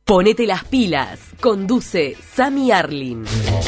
Ponete las pilas. Conduce Sammy Arlin.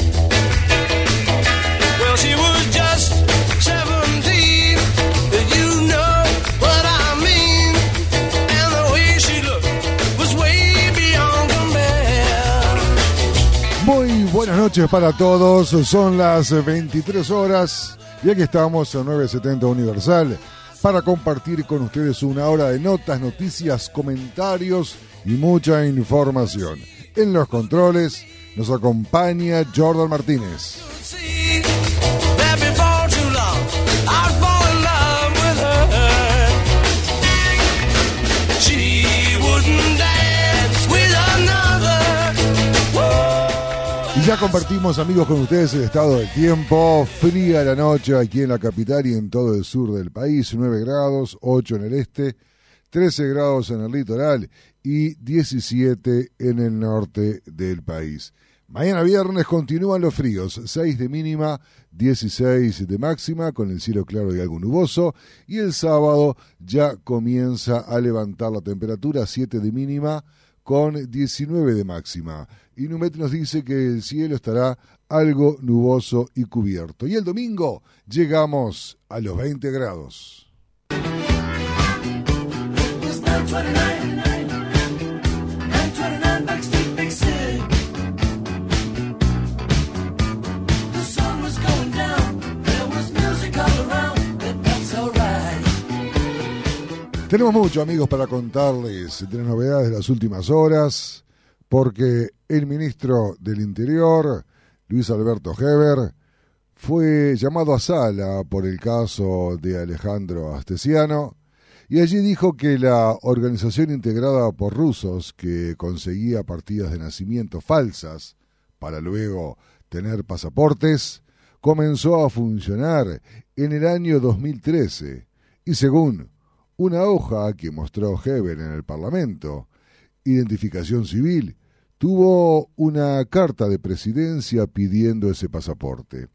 Well, she was just 17, you know what I mean. And the way she looked was way beyond compare. Muy buenas noches para todos, son las 23 horas y aquí estamos en 970 Universal para compartir con ustedes una hora de notas, noticias, comentarios y mucha información. En los controles nos acompaña Jordan Martínez. Y ya compartimos, amigos, con ustedes el estado del tiempo. Fría la noche aquí en la capital y en todo el sur del país. 9 grados, 8 en el este, 13 grados en el litoral y 17 en el norte del país. Mañana viernes continúan los fríos, 6 de mínima, 16 de máxima, con el cielo claro y algo nuboso. Y el sábado ya comienza a levantar la temperatura, 7 de mínima, con 19 de máxima. Inumet nos dice que el cielo estará algo nuboso y cubierto. Y el domingo llegamos a los 20 grados. Tenemos mucho, amigos, para contarles de las novedades de las últimas horas, porque el ministro del Interior, Luis Alberto Heber, fue llamado a sala por el caso de Alejandro Astesiano, y allí dijo que la organización integrada por rusos que conseguía partidas de nacimiento falsas para luego tener pasaportes, comenzó a funcionar en el año 2013, y según una hoja que mostró Heber en el Parlamento, Identificación Civil, tuvo una carta de presidencia pidiendo ese pasaporte.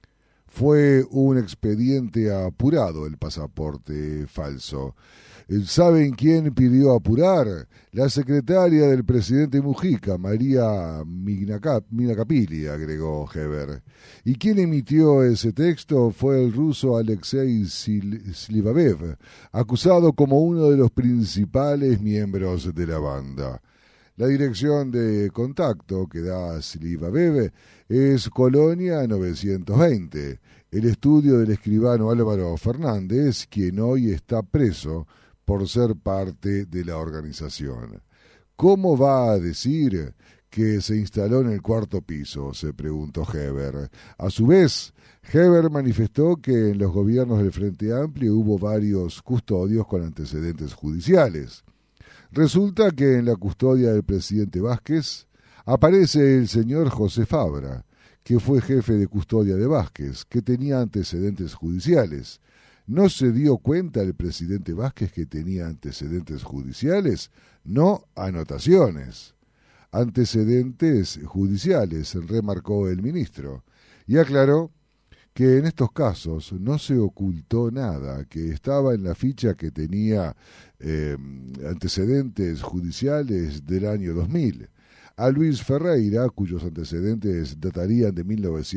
Fue un expediente apurado el pasaporte falso. ¿Saben quién pidió apurar? La secretaria del presidente Mujica, María Minakapili, agregó Heber. ¿Y quién emitió ese texto? Fue el ruso Alexei Slivabev, acusado como uno de los principales miembros de la banda. La dirección de contacto que da Slivabev es Colonia 920, el estudio del escribano Álvaro Fernández, quien hoy está preso por ser parte de la organización. ¿Cómo va a decir que se instaló en el cuarto piso?, se preguntó Heber. A su vez, Heber manifestó que en los gobiernos del Frente Amplio hubo varios custodios con antecedentes judiciales. Resulta que en la custodia del presidente Vázquez aparece el señor José Fabra, que fue jefe de custodia de Vázquez, que tenía antecedentes judiciales. ¿No se dio cuenta el presidente Vázquez que tenía antecedentes judiciales? No anotaciones. Antecedentes judiciales, remarcó el ministro, y aclaró que en estos casos no se ocultó nada, que estaba en la ficha que tenía antecedentes judiciales del año 2000. A Luis Ferreira, cuyos antecedentes datarían de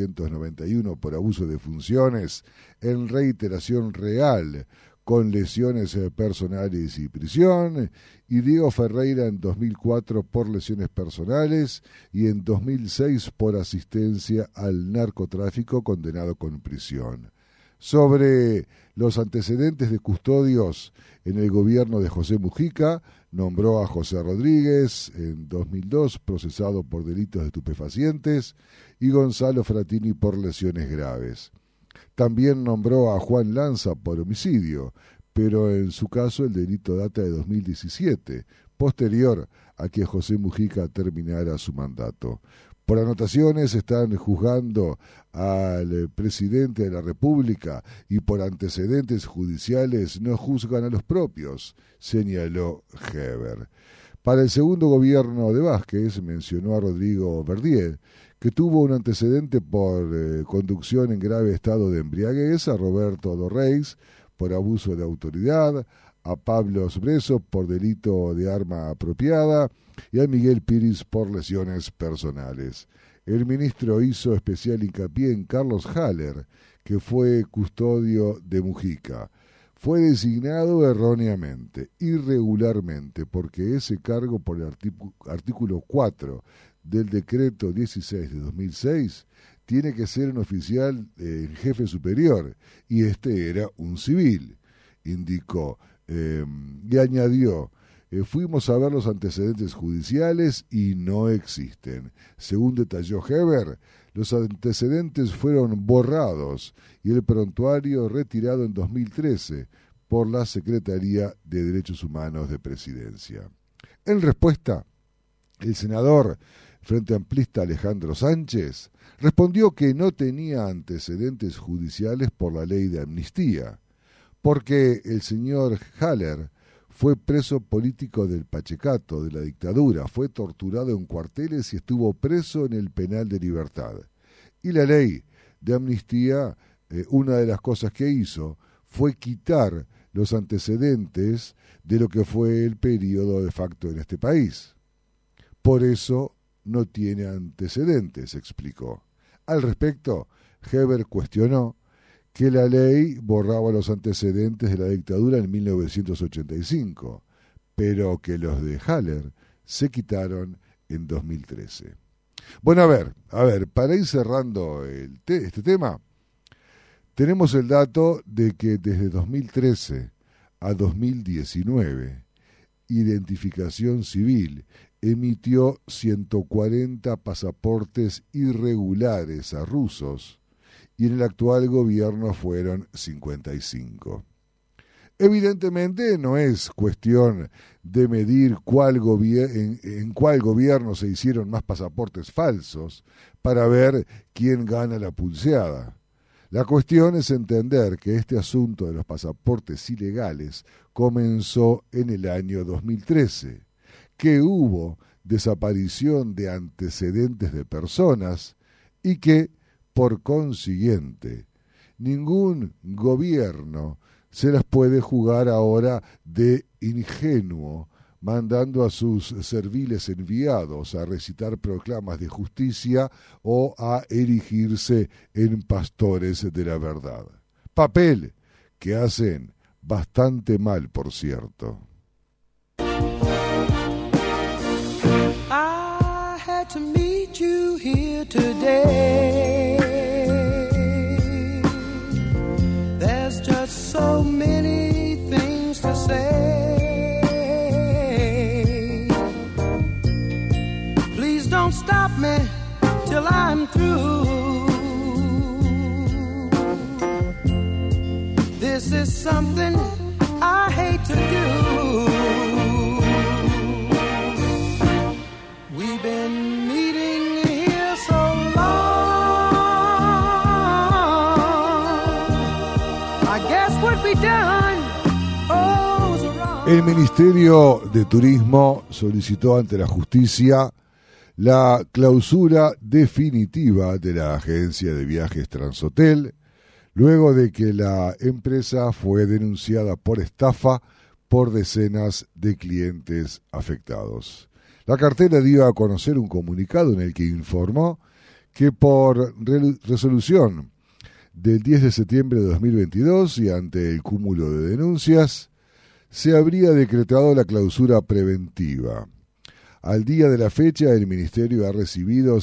1991 por abuso de funciones en reiteración real, con lesiones personales y prisión, y Diego Ferreira en 2004 por lesiones personales y en 2006 por asistencia al narcotráfico, condenado con prisión. Sobre los antecedentes de custodios en el gobierno de José Mujica, nombró a José Rodríguez en 2002, procesado por delitos de estupefacientes, y Gonzalo Fratini por lesiones graves. También nombró a Juan Lanza por homicidio, pero en su caso el delito data de 2017, posterior a que José Mujica terminara su mandato. Por anotaciones están juzgando al presidente de la República y por antecedentes judiciales no juzgan a los propios, señaló Heber. Para el segundo gobierno de Vázquez mencionó a Rodrigo Verdier, que tuvo un antecedente por conducción en grave estado de embriaguez, a Roberto Dorreis por abuso de autoridad, a Pablo Breso por delito de arma apropiada, y a Miguel Piris por lesiones personales. El ministro hizo especial hincapié en Carlos Haller, que fue custodio de Mujica. Fue designado erróneamente, irregularmente, porque ese cargo por el artículo 4 del decreto 16 de 2006 tiene que ser un oficial jefe superior, y este era un civil, indicó. Y añadió, fuimos a ver los antecedentes judiciales y no existen. Según detalló Heber, los antecedentes fueron borrados y el prontuario retirado en 2013 por la Secretaría de Derechos Humanos de Presidencia. En respuesta, el senador Frente Amplista Alejandro Sánchez respondió que no tenía antecedentes judiciales por la ley de amnistía, porque el señor Haller fue preso político del Pachecato, de la dictadura, fue torturado en cuarteles y estuvo preso en el penal de Libertad. Y la ley de amnistía, una de las cosas que hizo fue quitar los antecedentes de lo que fue el periodo de facto en este país. Por eso no tiene antecedentes, explicó. Al respecto, Heber cuestionó que la ley borraba los antecedentes de la dictadura en 1985, pero que los de Haller se quitaron en 2013. Bueno, a ver, para ir cerrando este tema, tenemos el dato de que desde 2013 a 2019, Identificación Civil emitió 140 pasaportes irregulares a rusos, y en el actual gobierno fueron 55. Evidentemente no es cuestión de medir en cuál gobierno se hicieron más pasaportes falsos para ver quién gana la pulseada. La cuestión es entender que este asunto de los pasaportes ilegales comenzó en el año 2013, que hubo desaparición de antecedentes de personas y que, por consiguiente, ningún gobierno se las puede jugar ahora de ingenuo, mandando a sus serviles enviados a recitar proclamas de justicia o a erigirse en pastores de la verdad. Papel que hacen bastante mal, por cierto. I had to meet you here today. There's just so many things to say. Please don't stop me till I'm through. This is something I hate to do. We've been meeting here so long. I guess what we done, oh, was wrong. El Ministerio de Turismo solicitó ante la justicia la clausura definitiva de la agencia de viajes Transhotel, luego de que la empresa fue denunciada por estafa por decenas de clientes afectados. La cartera dio a conocer un comunicado en el que informó que por resolución del 10 de septiembre de 2022 y ante el cúmulo de denuncias, se habría decretado la clausura preventiva. Al día de la fecha, el Ministerio ha recibido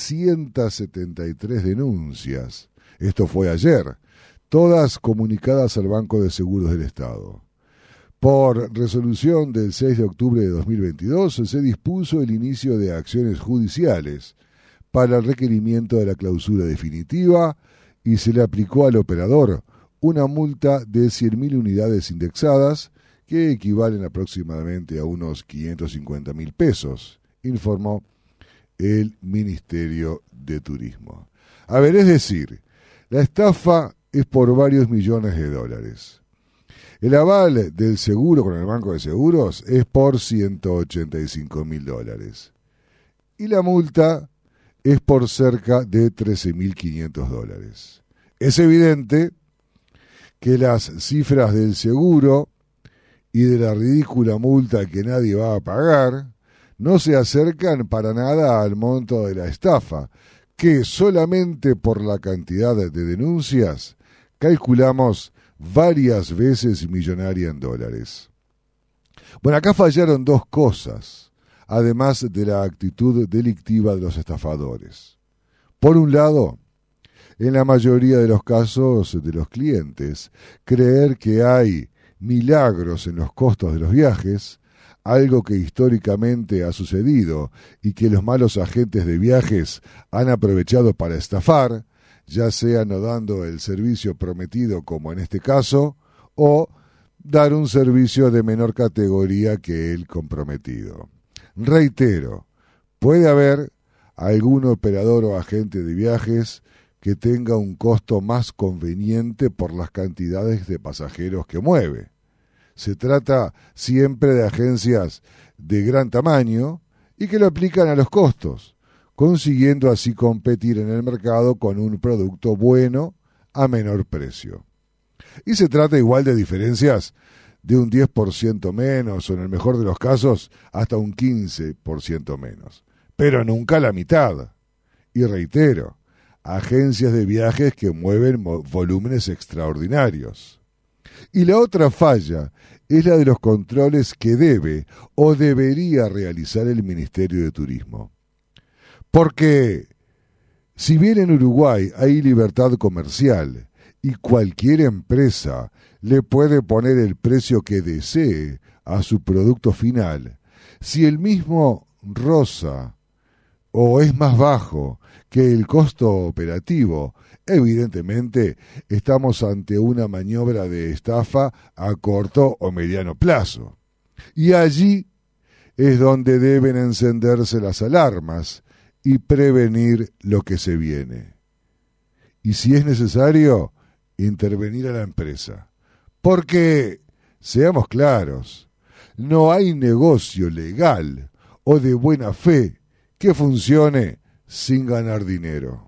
773 denuncias. Esto fue ayer, todas comunicadas al Banco de Seguros del Estado. Por resolución del 6 de octubre de 2022 se dispuso el inicio de acciones judiciales para el requerimiento de la clausura definitiva y se le aplicó al operador una multa de 100.000 unidades indexadas que equivalen aproximadamente a unos 550.000 pesos, informó el Ministerio de Turismo. A ver, es decir, la estafa es por varios millones de dólares. El aval del seguro con el Banco de Seguros es por $185.000. Y la multa es por cerca de $13.500. Es evidente que las cifras del seguro y de la ridícula multa que nadie va a pagar no se acercan para nada al monto de la estafa, que solamente por la cantidad de denuncias calculamos varias veces millonaria en dólares. Bueno, acá fallaron dos cosas, además de la actitud delictiva de los estafadores. Por un lado, en la mayoría de los casos de los clientes, creer que hay milagros en los costos de los viajes, algo que históricamente ha sucedido y que los malos agentes de viajes han aprovechado para estafar, ya sea no dando el servicio prometido como en este caso, o dar un servicio de menor categoría que el comprometido. Reitero, puede haber algún operador o agente de viajes que tenga un costo más conveniente por las cantidades de pasajeros que mueve. Se trata siempre de agencias de gran tamaño y que lo aplican a los costos, consiguiendo así competir en el mercado con un producto bueno a menor precio. Y se trata igual de diferencias de un 10% menos o en el mejor de los casos hasta un 15% menos, pero nunca la mitad. Y reitero, agencias de viajes que mueven volúmenes extraordinarios. Y la otra falla es la de los controles que debe o debería realizar el Ministerio de Turismo. Porque si bien en Uruguay hay libertad comercial y cualquier empresa le puede poner el precio que desee a su producto final, si el mismo roza o es más bajo que el costo operativo, evidentemente estamos ante una maniobra de estafa a corto o mediano plazo. Y allí es donde deben encenderse las alarmas y prevenir lo que se viene. Y si es necesario, intervenir a la empresa. Porque, seamos claros, no hay negocio legal o de buena fe que funcione sin ganar dinero.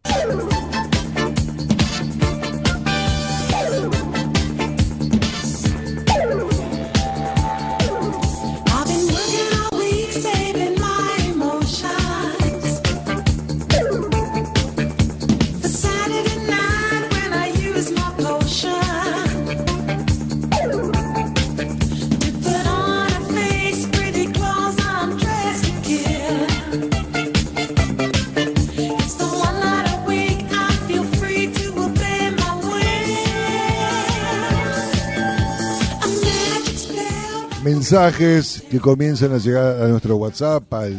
Mensajes que comienzan a llegar a nuestro WhatsApp al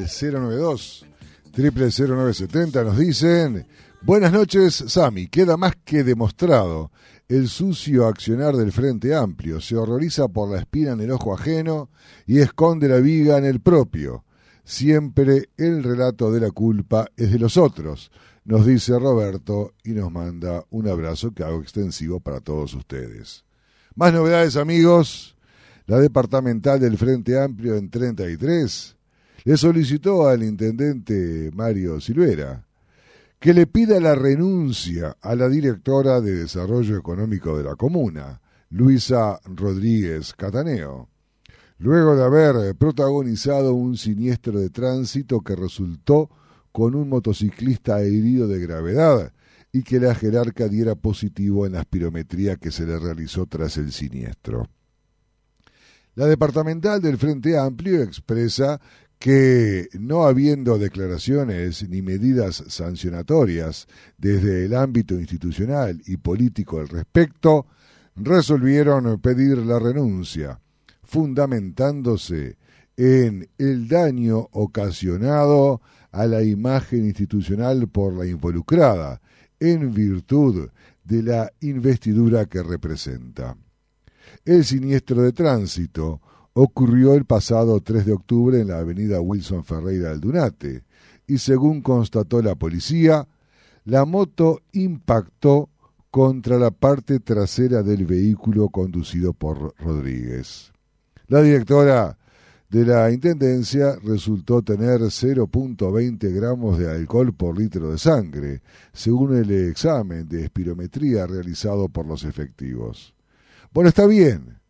092-000970 nos dicen: buenas noches, Sami, queda más que demostrado el sucio accionar del Frente Amplio, se horroriza por la espina en el ojo ajeno y esconde la viga en el propio. Siempre el relato de la culpa es de los otros, nos dice Roberto y nos manda un abrazo que hago extensivo para todos ustedes. Más novedades, amigos. La departamental del Frente Amplio en 33 le solicitó al intendente Mario Silvera que le pida la renuncia a la directora de Desarrollo Económico de la comuna, Luisa Rodríguez Cataneo, luego de haber protagonizado un siniestro de tránsito que resultó con un motociclista herido de gravedad y que la jerarca diera positivo en la espirometría que se le realizó tras el siniestro. La departamental del Frente Amplio expresa que, no habiendo declaraciones ni medidas sancionatorias desde el ámbito institucional y político al respecto, resolvieron pedir la renuncia, fundamentándose en el daño ocasionado a la imagen institucional por la involucrada, en virtud de la investidura que representa. El siniestro de tránsito ocurrió el pasado 3 de octubre en la avenida Wilson Ferreira Aldunate y, según constató la policía, la moto impactó contra la parte trasera del vehículo conducido por Rodríguez. La directora de la Intendencia resultó tener 0.20 gramos de alcohol por litro de sangre, según el examen de espirometría realizado por los efectivos. Bueno, está bien.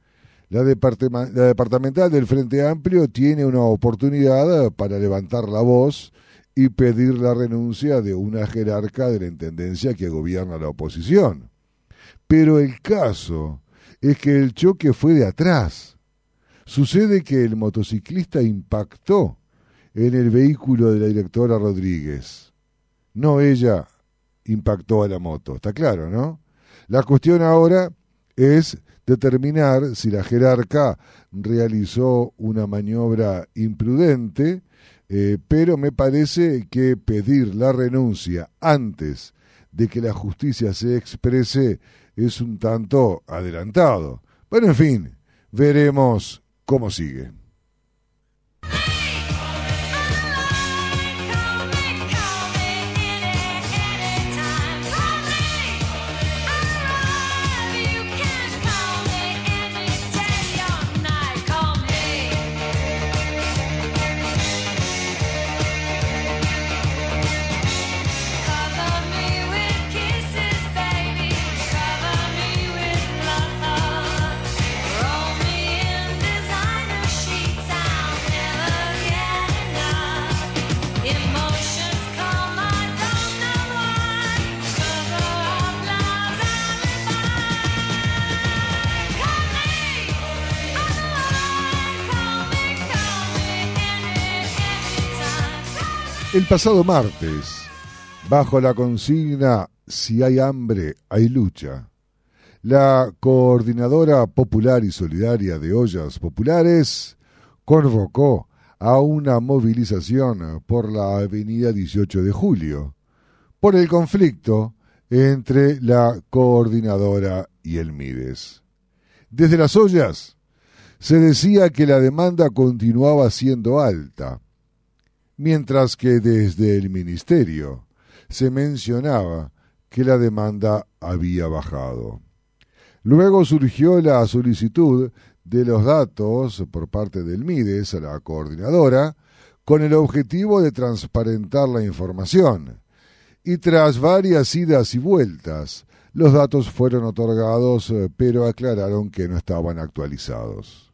La departamental del Frente Amplio tiene una oportunidad para levantar la voz y pedir la renuncia de una jerarca de la intendencia que gobierna la oposición. Pero el caso es que el choque fue de atrás. Sucede que el motociclista impactó en el vehículo de la directora Rodríguez. No ella impactó a la moto, está claro, ¿no? La cuestión ahora es determinar si la jerarca realizó una maniobra imprudente, pero me parece que pedir la renuncia antes de que la justicia se exprese es un tanto adelantado. Bueno, en fin, veremos cómo sigue. El pasado martes, bajo la consigna "Si hay hambre, hay lucha", la Coordinadora Popular y Solidaria de Ollas Populares convocó a una movilización por la avenida 18 de Julio, por el conflicto entre la Coordinadora y el Mides. Desde las Ollas se decía que la demanda continuaba siendo alta, mientras que desde el Ministerio se mencionaba que la demanda había bajado. Luego surgió la solicitud de los datos por parte del Mides a la Coordinadora con el objetivo de transparentar la información, y tras varias idas y vueltas, los datos fueron otorgados, pero aclararon que no estaban actualizados.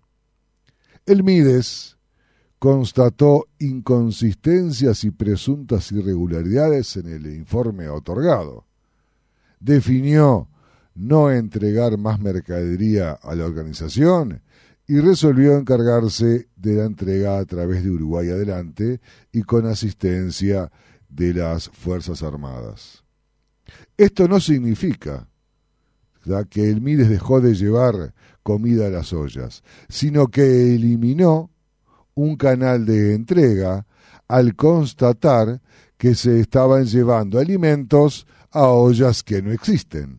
El Mides constató inconsistencias y presuntas irregularidades en el informe otorgado. Definió no entregar más mercadería a la organización y resolvió encargarse de la entrega a través de Uruguay Adelante y con asistencia de las Fuerzas Armadas. Esto no significa que el Mides dejó de llevar comida a las ollas, sino que eliminó un canal de entrega al constatar que se estaban llevando alimentos a ollas que no existen.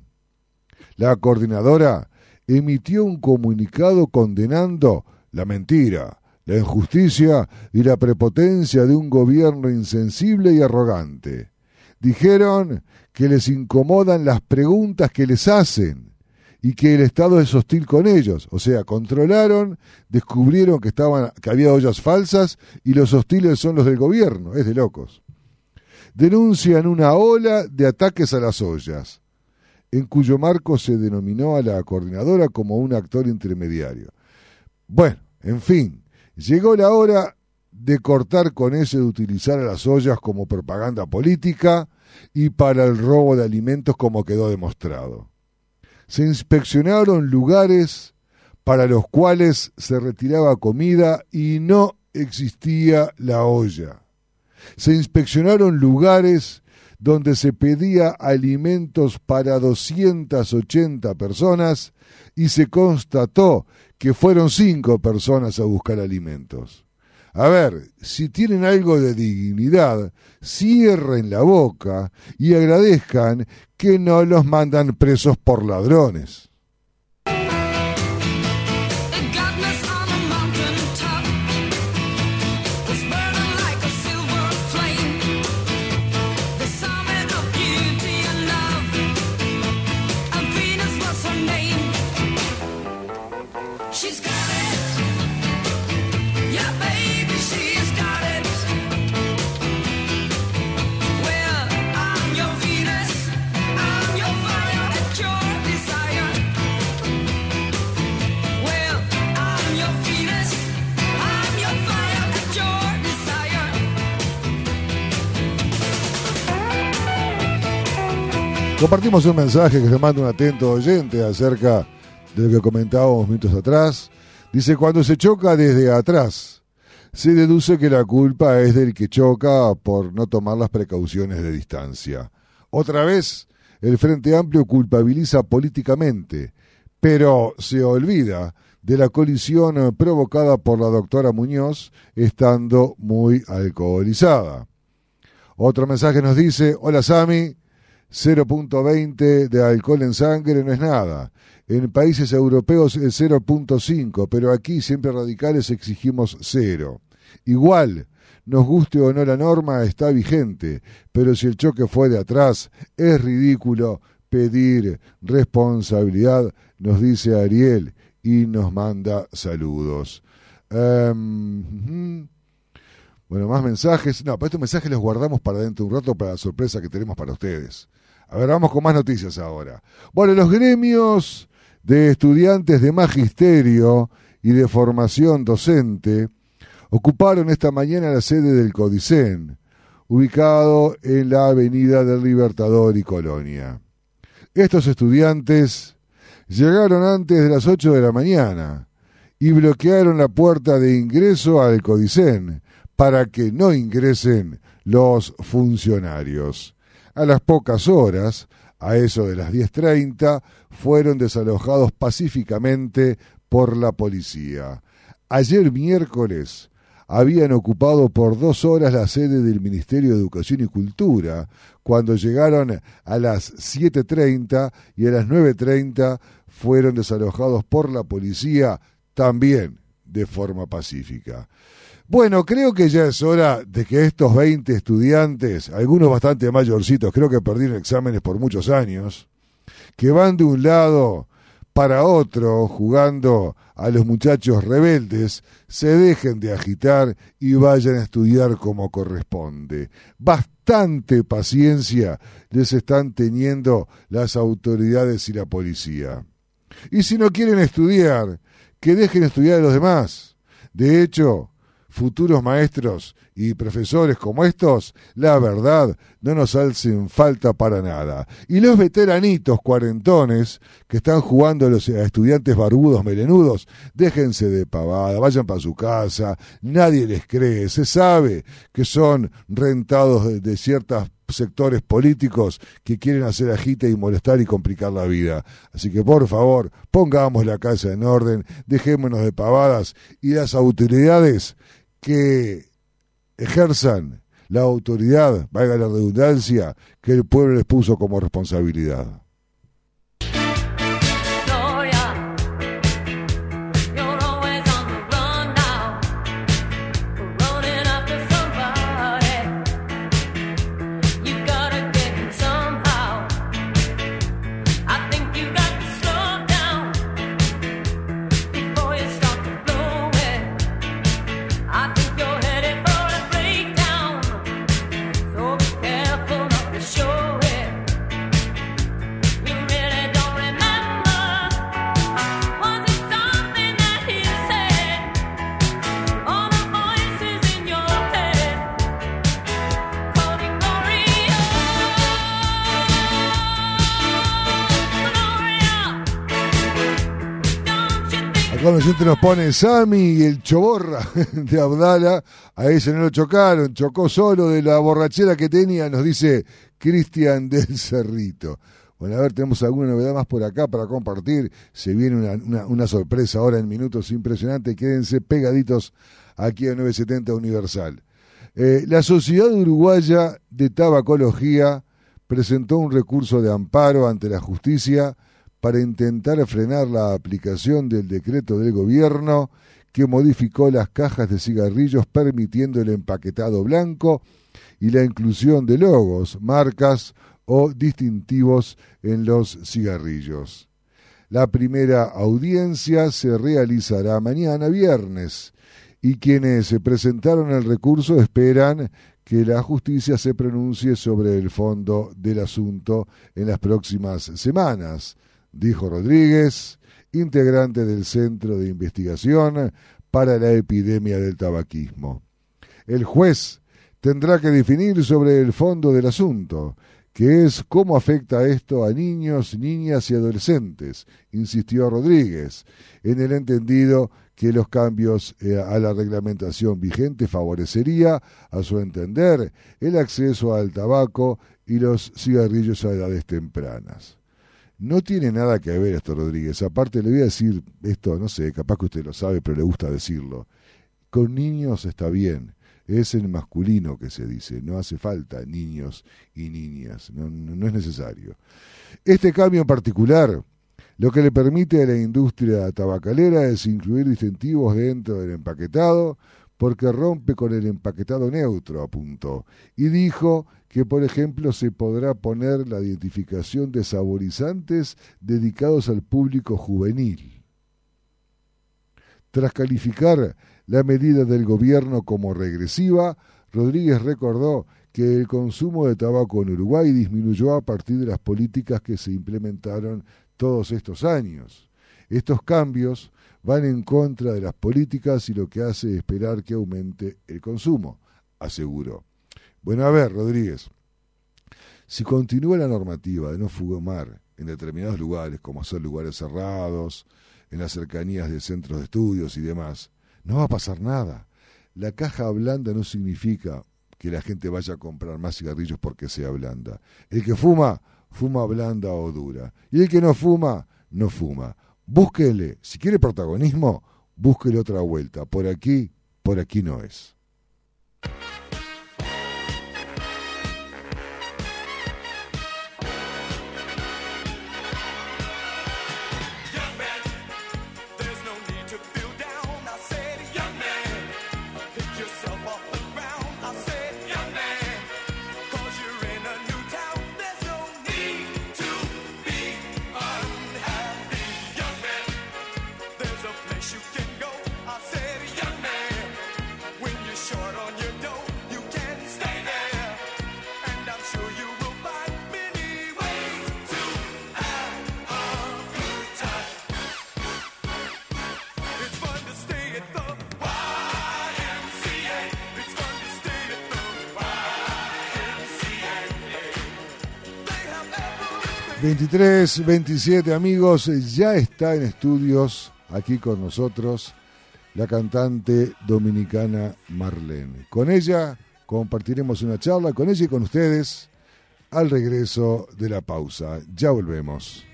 La Coordinadora emitió un comunicado condenando la mentira, la injusticia y la prepotencia de un gobierno insensible y arrogante. Dijeron que les incomodan las preguntas que les hacen y que el Estado es hostil con ellos. O sea, controlaron, descubrieron que había ollas falsas y los hostiles son los del gobierno. Es de locos. Denuncian una ola de ataques a las ollas, en cuyo marco se denominó a la Coordinadora como un actor intermediario. Bueno, en fin, llegó la hora de cortar con eso de utilizar a las ollas como propaganda política y para el robo de alimentos, como quedó demostrado. Se inspeccionaron lugares para los cuales se retiraba comida y no existía la olla. Se inspeccionaron lugares donde se pedía alimentos para 280 personas y se constató que fueron 5 personas a buscar alimentos. A ver, si tienen algo de dignidad, cierren la boca y agradezcan que no los mandan presos por ladrones. Desire. Compartimos un mensaje que se manda un atento oyente acerca de lo que comentábamos minutos atrás. Dice, cuando se choca desde atrás, se deduce que la culpa es del que choca por no tomar las precauciones de distancia. Otra vez, el Frente Amplio culpabiliza políticamente, pero se olvida de la colisión provocada por la doctora Muñoz estando muy alcoholizada. Otro mensaje nos dice, hola Sami, 0.20 de alcohol en sangre no es nada. En países europeos es 0.5, pero aquí siempre radicales exigimos 0. Igual, nos guste o no la norma, está vigente, pero si el choque fue de atrás, es ridículo pedir responsabilidad, nos dice Ariel y nos manda saludos. Bueno, más mensajes. No, pero estos mensajes los guardamos para dentro de un rato para la sorpresa que tenemos para ustedes. A ver, vamos con más noticias ahora. Bueno, los gremios de estudiantes de magisterio y de formación docente ocuparon esta mañana la sede del Codicen, ubicado en la avenida del Libertador y Colonia. Estos estudiantes llegaron antes de las 8 de la mañana y bloquearon la puerta de ingreso al Codicen para que no ingresen los funcionarios. A las pocas horas, a eso de las 10:30, fueron desalojados pacíficamente por la policía. Ayer miércoles habían ocupado por 2 horas la sede del Ministerio de Educación y Cultura, cuando llegaron a las 7:30 y a las 9:30 fueron desalojados por la policía, también de forma pacífica. Bueno, creo que ya es hora de que estos 20 estudiantes, algunos bastante mayorcitos, creo que perdieron exámenes por muchos años, que van de un lado para otro jugando a los muchachos rebeldes, se dejen de agitar y vayan a estudiar como corresponde. Bastante paciencia les están teniendo las autoridades y la policía. Y si no quieren estudiar, que dejen estudiar a los demás. De hecho, futuros maestros y profesores como estos, la verdad, no nos hacen falta para nada. Y los veteranitos cuarentones que están jugando a los estudiantes barbudos melenudos, déjense de pavada, vayan para su casa, nadie les cree, se sabe que son rentados de ciertos sectores políticos que quieren hacer agite y molestar y complicar la vida. Así que por favor, pongamos la casa en orden, dejémonos de pavadas y las autoridades que ejerzan la autoridad, valga la redundancia, que el pueblo les puso como responsabilidad. Cuando la gente nos pone Sami y el choborra de Abdala, a ese no lo chocaron, chocó solo de la borrachera que tenía, nos dice Cristian del Cerrito. Bueno, a ver, tenemos alguna novedad más por acá para compartir. Se viene una sorpresa ahora en minutos impresionante. Quédense pegaditos aquí a 970 Universal. La Sociedad Uruguaya de Tabacología presentó un recurso de amparo ante la justicia para intentar frenar la aplicación del decreto del gobierno que modificó las cajas de cigarrillos permitiendo el empaquetado blanco y la inclusión de logos, marcas o distintivos en los cigarrillos. La primera audiencia se realizará mañana viernes y quienes se presentaron el recurso esperan que la justicia se pronuncie sobre el fondo del asunto en las próximas semanas, dijo Rodríguez, integrante del Centro de Investigación para la Epidemia del Tabaquismo. El juez tendrá que definir sobre el fondo del asunto, que es cómo afecta esto a niños, niñas y adolescentes, insistió Rodríguez, en el entendido que los cambios a la reglamentación vigente favorecería, a su entender, el acceso al tabaco y los cigarrillos a edades tempranas. No tiene nada que ver esto, Rodríguez. Aparte le voy a decir esto, no sé, capaz que usted lo sabe, pero le gusta decirlo. Con niños está bien, es en masculino que se dice, no hace falta niños y niñas, no es necesario. Este cambio en particular, lo que le permite a la industria tabacalera es incluir distintivos dentro del empaquetado, porque rompe con el empaquetado neutro, apuntó, y dijo que, por ejemplo, se podrá poner la identificación de saborizantes dedicados al público juvenil. Tras calificar la medida del gobierno como regresiva, Rodríguez recordó que el consumo de tabaco en Uruguay disminuyó a partir de las políticas que se implementaron todos estos años. Estos cambios van en contra de las políticas y lo que hace es esperar que aumente el consumo, aseguró. Bueno, a ver, Rodríguez, si continúa la normativa de no fumar en determinados lugares, como son lugares cerrados, en las cercanías de centros de estudios y demás, no va a pasar nada. La caja blanda no significa que la gente vaya a comprar más cigarrillos porque sea blanda. El que fuma, fuma blanda o dura. Y el que no fuma, no fuma. Búsquele, si quiere protagonismo, búsquele otra vuelta. Por aquí no es. Short on your dough, you can stay there, and I'm sure you will find many ways to have a good time. It's fun to stay at the YMCA. It's fun to stay at the YMCA. They have everything. 23-27 amigos, ya está en estudios aquí con nosotros la cantante dominicana Marlene. Con ella compartiremos una charla, con ella y con ustedes, al regreso de la pausa. Ya volvemos.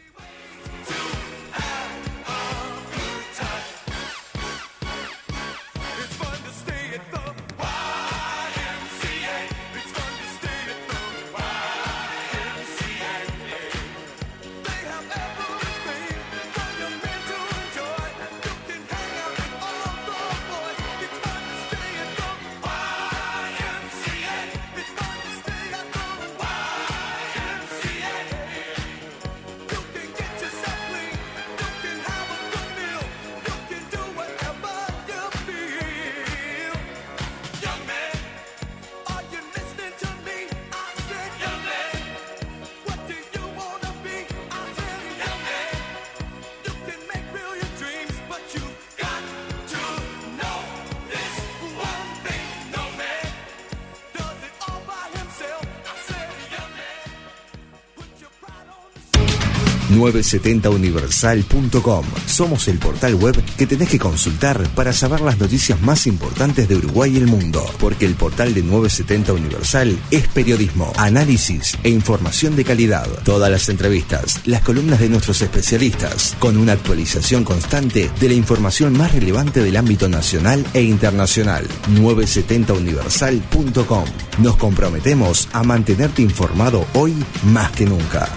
...970universal.com. Somos el portal web que tenés que consultar para saber las noticias más importantes de Uruguay y el mundo. Porque el portal de 970 Universal es periodismo, análisis e información de calidad. Todas las entrevistas, las columnas de nuestros especialistas, con una actualización constante de la información más relevante del ámbito nacional e internacional. 970universal.com. Nos comprometemos a mantenerte informado hoy más que nunca.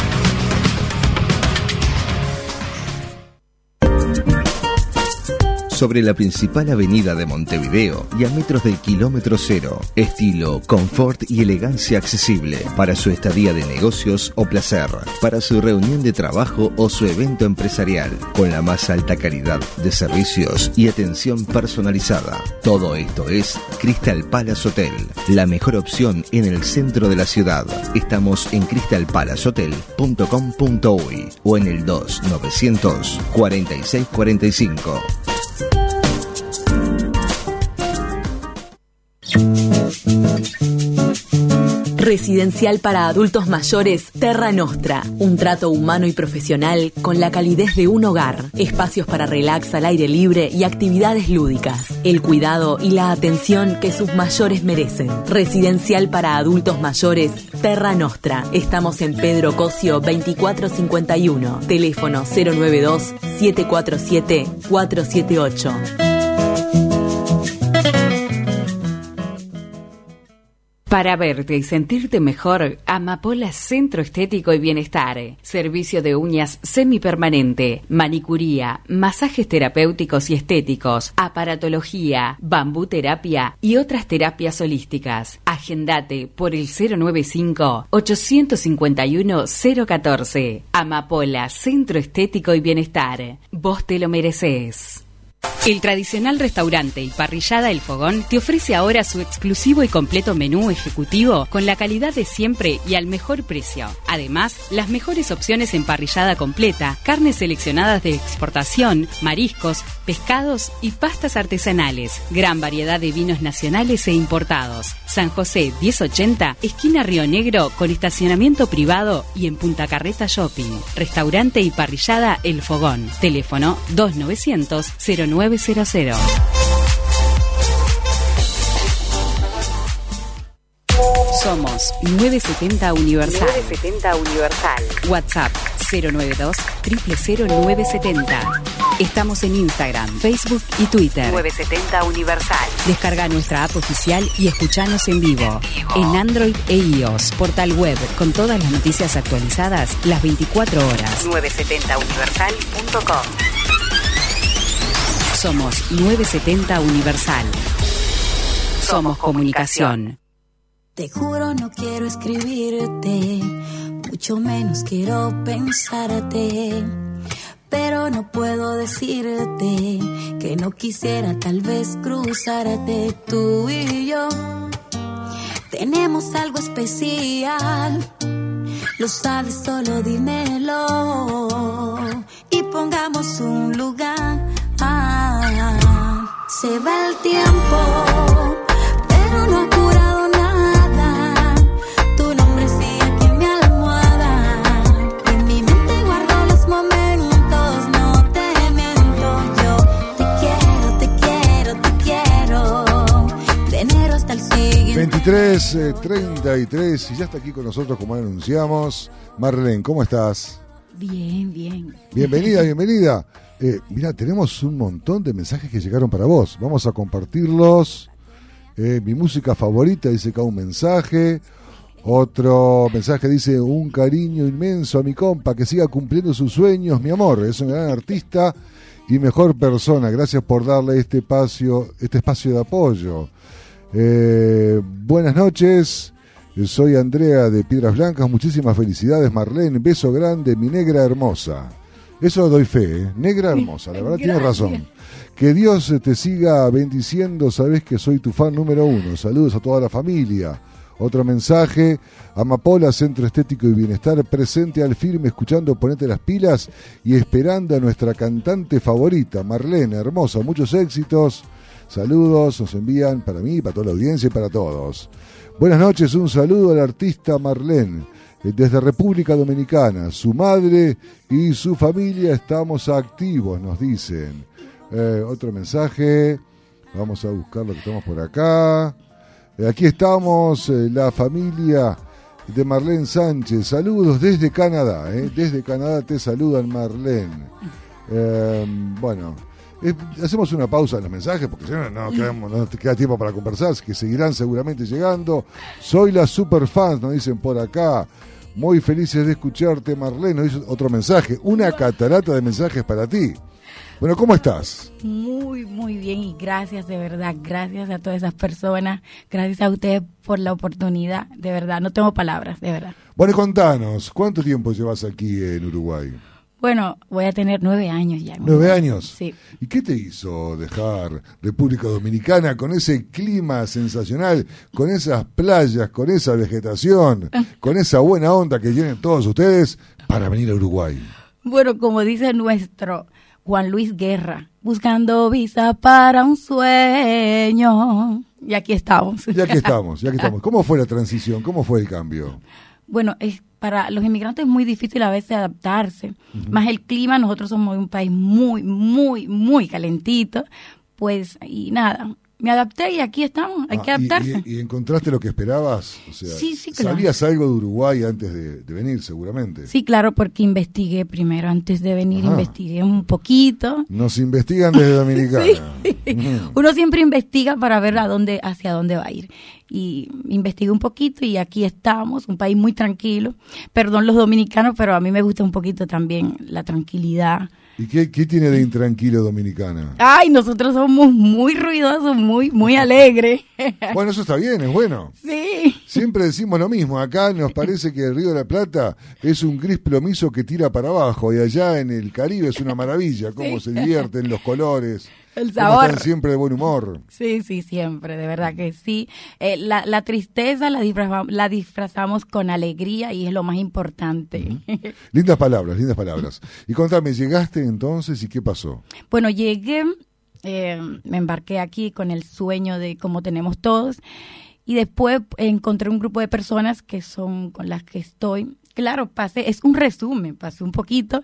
Sobre la principal avenida de Montevideo y a metros del kilómetro cero. Estilo, confort y elegancia accesible para su estadía de negocios o placer, para su reunión de trabajo o su evento empresarial, con la más alta calidad de servicios y atención personalizada. Todo esto es Crystal Palace Hotel, la mejor opción en el centro de la ciudad. Estamos en crystalpalacehotel.com.uy o en el 2900 4645. Residencial para adultos mayores Terra Nostra. Un trato humano y profesional con la calidez de un hogar. Espacios para relax al aire libre y actividades lúdicas. El cuidado y la atención que sus mayores merecen. Residencial para adultos mayores Terra Nostra. Estamos en Pedro Cosio 2451. Teléfono 092-747-478. Para verte y sentirte mejor, Amapola Centro Estético y Bienestar. Servicio de uñas semipermanente, manicuría, masajes terapéuticos y estéticos, aparatología, bambuterapia y otras terapias holísticas. Agendate por el 095-851-014. Amapola Centro Estético y Bienestar. Vos te lo mereces. El tradicional restaurante y parrillada El Fogón te ofrece ahora su exclusivo y completo menú ejecutivo con la calidad de siempre y al mejor precio. Además, las mejores opciones en parrillada completa, carnes seleccionadas de exportación, mariscos, pescados y pastas artesanales. Gran variedad de vinos nacionales e importados. San José 1080, esquina Río Negro con estacionamiento privado y en Punta Carreta Shopping. Restaurante y parrillada El Fogón. Teléfono 2900-0900. Somos 970 Universal. 970 Universal. WhatsApp 092-00970. Estamos en Instagram, Facebook y Twitter. 970 Universal. Descarga nuestra app oficial y escuchanos en vivo. En Android e iOS. Portal web con todas las noticias actualizadas las 24 horas. 970universal.com. Somos 970 Universal. Somos comunicación. Te juro no quiero escribirte, mucho menos quiero pensarte, pero no puedo decirte que no quisiera tal vez cruzarte. Tú y yo tenemos algo especial, lo sabes, solo dímelo y pongamos un lugar. Se va el tiempo, pero no ha curado nada. Tu nombre sigue aquí en mi almohada. En mi mente guardo los momentos, no te miento. Yo te quiero. De enero hasta el siguiente. 23:33 y ya está aquí con nosotros, como anunciamos, Marlene. ¿Cómo estás? Bien. Bienvenida. Mira, tenemos un montón de mensajes que llegaron para vos. Vamos a compartirlos. Mi música favorita, dice acá un mensaje. Otro mensaje dice: un cariño inmenso a mi compa, que siga cumpliendo sus sueños, mi amor. Es un gran artista y mejor persona. Gracias por darle este espacio de apoyo. Buenas noches. Soy Andrea de Piedras Blancas. Muchísimas felicidades, Marlene. Beso grande, mi negra hermosa. Eso doy fe, Negra hermosa, la verdad. Tiene razón. Que Dios te siga bendiciendo, sabes que soy tu fan número 1. Saludos a toda la familia. Otro mensaje: Amapola Centro Estético y Bienestar, presente al firme, escuchando Ponete las Pilas y esperando a nuestra cantante favorita, Marlene, hermosa. Muchos éxitos. Saludos, nos envían para mí, para toda la audiencia y para todos. Buenas noches, un saludo al artista Marlene. Desde República Dominicana, su madre y su familia estamos activos, nos dicen. Otro mensaje, vamos a buscar lo que estamos por acá. Aquí estamos, la familia de Marlene Sánchez. Saludos desde Canadá, desde Canadá te saludan, Marlene. Bueno, hacemos una pausa en los mensajes porque si no, no te queda tiempo para conversar, que seguirán seguramente llegando. Soy la superfans, nos dicen por acá. Muy felices de escucharte, Marlene. Nos dice otro mensaje, una catarata de mensajes para ti. Bueno, ¿cómo estás? Muy bien, y gracias, de verdad, gracias a todas esas personas, gracias a ustedes por la oportunidad, de verdad, no tengo palabras, de verdad. Bueno, contanos, ¿cuánto tiempo llevas aquí en Uruguay? Bueno, voy a tener 9 años ya. 9 años. Sí. ¿Y qué te hizo dejar República Dominicana con ese clima sensacional, con esas playas, con esa vegetación, con esa buena onda que tienen todos ustedes para venir a Uruguay? Bueno, como dice nuestro Juan Luis Guerra, buscando visa para un sueño. Y aquí estamos. Y aquí estamos. ¿Cómo fue la transición? ¿Cómo fue el cambio? Bueno, para los inmigrantes es muy difícil a veces adaptarse. Más el clima, nosotros somos un país muy, muy, muy calentito. Pues, y nada, me adapté y aquí estamos, hay que adaptarse. ¿Y encontraste lo que esperabas? O sea, Sí, claro. ¿sabías algo de Uruguay antes de venir, seguramente? Sí, claro, porque investigué primero, antes de venir investigué un poquito. Nos investigan desde Dominicana. Uno siempre investiga para ver hacia dónde va a ir. Y investigué un poquito y aquí estamos, un país muy tranquilo. Perdón los dominicanos, pero a mí me gusta un poquito también la tranquilidad. ¿Y qué tiene de intranquilo Dominicana? Ay, nosotros somos muy ruidosos, muy alegres. Bueno, eso está bien, es bueno. Sí. Siempre decimos lo mismo. Acá nos parece que el Río de la Plata es un gris plomizo que tira para abajo. Y allá en el Caribe es una maravilla. Cómo se divierten los colores. El cómo sabor. están siempre de buen humor. Sí, siempre, de verdad que sí. La tristeza la disfrazamos con alegría y es lo más importante. Lindas palabras. Y contame, ¿llegaste entonces y qué pasó? Bueno, llegué, me embarqué aquí con el sueño de como tenemos todos y después encontré un grupo de personas que son con las que estoy. Claro, es un resumen, pasé un poquito